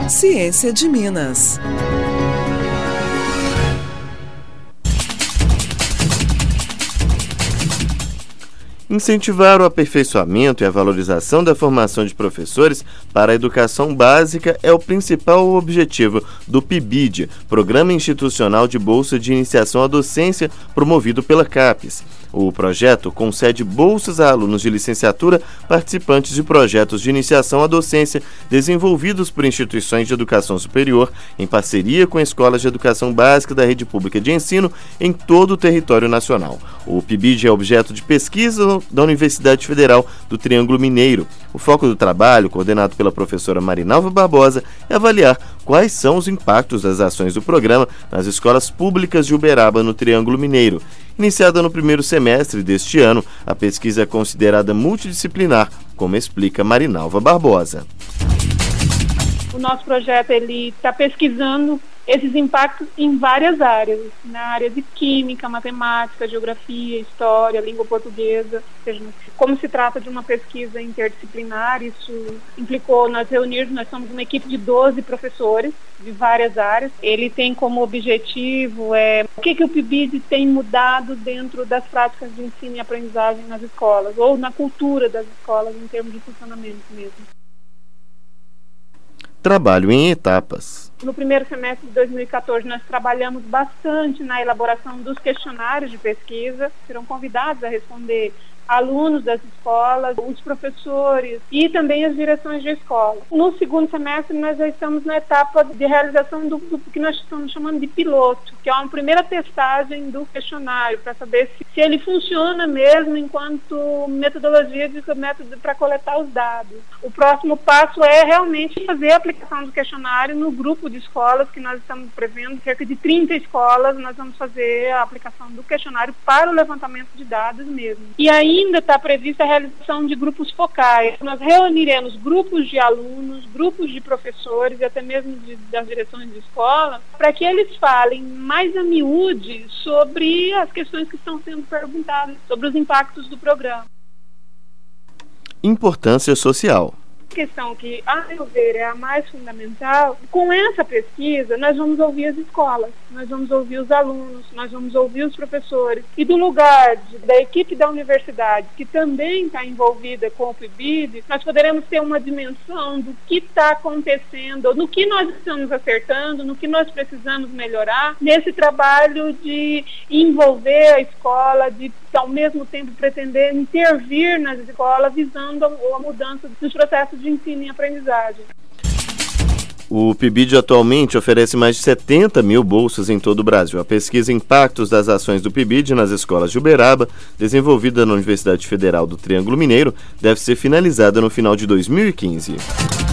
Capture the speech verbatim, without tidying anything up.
Ciência de Minas. Incentivar o aperfeiçoamento e a valorização da formação de professores para a educação básica é o principal objetivo do P I B I D, Programa Institucional de Bolsa de Iniciação à Docência, promovido pela CAPES. O projeto concede bolsas a alunos de licenciatura participantes de projetos de iniciação à docência desenvolvidos por instituições de educação superior em parceria com escolas de educação básica da rede pública de ensino em todo o território nacional. O P I B I D é objeto de pesquisa da Universidade Federal do Triângulo Mineiro. O foco do trabalho, coordenado pela professora Marinalva Barbosa, é avaliar quais são os impactos das ações do programa nas escolas públicas de Uberaba, no Triângulo Mineiro. Iniciada no primeiro semestre deste ano, a pesquisa é considerada multidisciplinar, como explica Marinalva Barbosa. O nosso projeto ele está pesquisando esses impactos em várias áreas, na área de química, matemática, geografia, história, língua portuguesa. Ou seja, como se trata de uma pesquisa interdisciplinar, isso implicou nós reunirmos, nós somos uma equipe de doze professores de várias áreas. Ele tem como objetivo é, o que, que o P I B I D tem mudado dentro das práticas de ensino e aprendizagem nas escolas, ou na cultura das escolas em termos de funcionamento mesmo. Trabalho em etapas. No primeiro semestre de dois mil e quatorze, nós trabalhamos bastante na elaboração dos questionários de pesquisa. Serão convidados a responder alunos das escolas, os professores e também as direções de escola. No segundo semestre, nós já estamos na etapa de realização do, do que nós estamos chamando de piloto, que é uma primeira testagem do questionário, para saber se, se ele funciona mesmo enquanto metodologia de método para coletar os dados. O próximo passo é realmente fazer a aplicação do questionário no grupo de escolas que nós estamos prevendo, cerca de trinta escolas, nós vamos fazer a aplicação do questionário para o levantamento de dados mesmo. E aí ainda está prevista a realização de grupos focais. Nós reuniremos grupos de alunos, grupos de professores e até mesmo de, das direções de escola, para que eles falem mais a miúde sobre as questões que estão sendo perguntadas, sobre os impactos do programa. Importância social. Questão que, a meu ver, é a mais fundamental. Com essa pesquisa, nós vamos ouvir as escolas, nós vamos ouvir os alunos, nós vamos ouvir os professores. E do lugar de, da equipe da universidade, que também está envolvida com o P I B I D, nós poderemos ter uma dimensão do que está acontecendo, no que nós estamos acertando, no que nós precisamos melhorar, nesse trabalho de envolver a escola, de ao mesmo tempo pretender intervir nas escolas, visando a, a mudança dos processos de ensino e aprendizagem. O P I B I D atualmente oferece mais de setenta mil bolsas em todo o Brasil. A pesquisa Impactos das Ações do P I B I D nas escolas de Uberaba, desenvolvida na Universidade Federal do Triângulo Mineiro, deve ser finalizada no final de dois mil e quinze.